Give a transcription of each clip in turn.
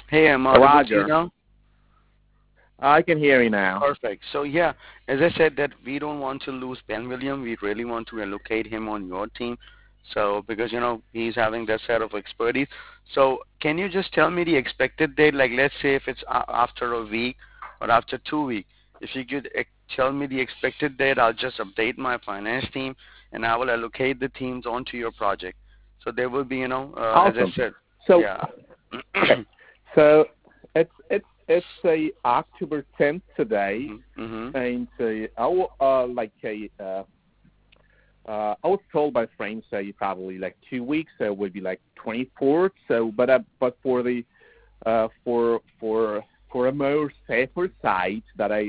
Hey, I'm audible to you Roger, now? I can hear you now. Perfect. So yeah, as I said that we don't want to lose Ben William. We really want to allocate him on your team. So because he's having that set of expertise. So can you just tell me the expected date? Like let's say if it's after a week or after 2 weeks. If you could tell me the expected date, I'll just update my finance team and I will allocate the teams onto your project. So there will be, as I Awesome. said, So, yeah. okay, so it's a October 10th today, Mhm. and I will, I was told by friends probably like 2 weeks, so it would be like 24th. So, but for the for a more safer side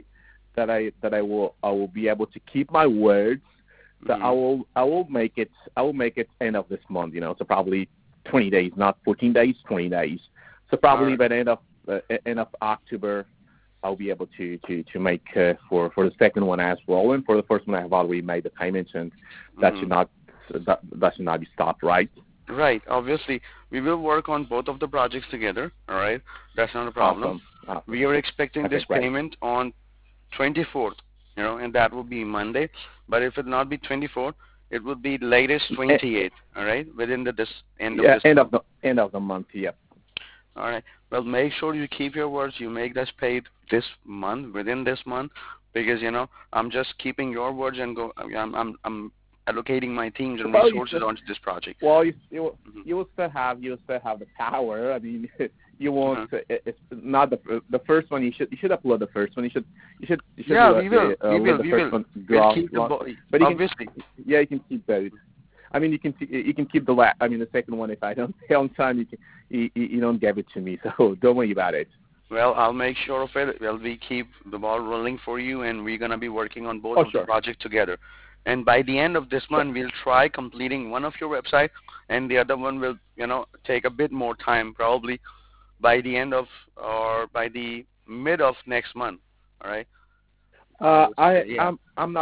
I will be able to keep my words. So Mhm. I will make it end of this month. So probably 20 days, not 14 days, 20 days. So All probably right. by the end of October, I'll be able to make for the second one as well. And for the first one, I have already made the payments, and that should Mhm. not that should not be stopped, right? Right. Obviously, we will work on both of the projects together. All right. That's not a problem. Awesome, awesome. We are expecting Okay, this great. payment on 24th. And that will be Monday. But if it not be 24th, it will be latest Eh, 28th. All right. Within the this end of Yeah, this month. end of the month. Yep. All right. Well, make sure you keep your words. You make this paid this month, within this month, because I'm just keeping your words and go. I'm allocating my teams and Well, resources onto this project. well, Hmm. you will still have the power. I mean, you won't. Uh-huh. It's not the first one. You should upload the first one. You should Yeah, we will. We let will. the We first will. one We'll go keep the out. But obviously. you can keep both. I mean, you can keep I mean, the second one. If I don't pay on time, you don't give it to me. So don't worry about it. Well, I'll make sure of it. Well, we keep the ball rolling for you, and we're gonna be working on both Oh, of the sure. projects together. And by the end of this Sure. month, we'll try completing one of your website, and the other one will, take a bit more time, probably by the end of or by the mid of next month. All right. I would say, yeah.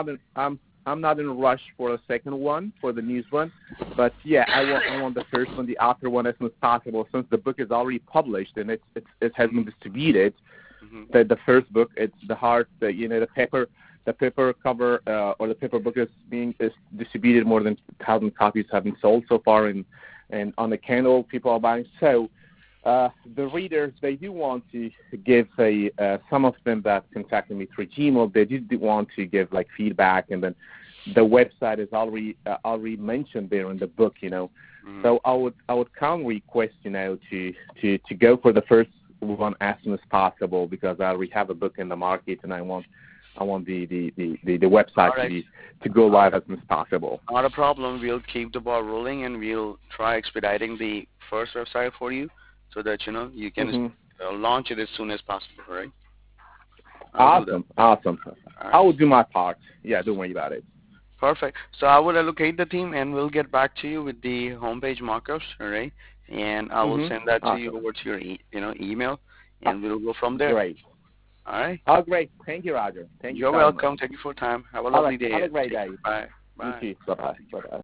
I'm not in a rush for the second one, for the news one, but yeah, I want the first one, the author one, as soon as possible. Since the book is already published and it has been Mhm. distributed, Mhm. the first book, it's the hard, the paper cover or the paper book is distributed. More than 1,000 copies have been sold so far, and on the Kindle people are buying. So the readers, they do want to give some of them that contacted me through Gmail, they do want to give like feedback, and then the website is already mentioned there in the book. Mhm. So I would kindly request to go for the first one as soon as possible, because I already have a book in the market, and I want the All website right. to go live as soon as possible. Not a problem. We'll keep the ball rolling, and we'll try expediting the first website for you, so that you can Hmm. launch it as soon as possible. All right. I'll do that. Awesome, awesome. All I right. will do my part. Yeah, don't worry about it. Perfect. So I will allocate the team, and we'll get back to you with the homepage markups. All right. And I will Hmm. send that to you Awesome. over to your email, Uh, and we'll go from there. Great. All right. Oh, great. Thank you, Roger. Thank you You're so much. welcome. Thank you for your time. Have a All right. lovely day. Have a great Take day. care. Bye. You Bye. too. Bye-bye. Thank you. Bye-bye.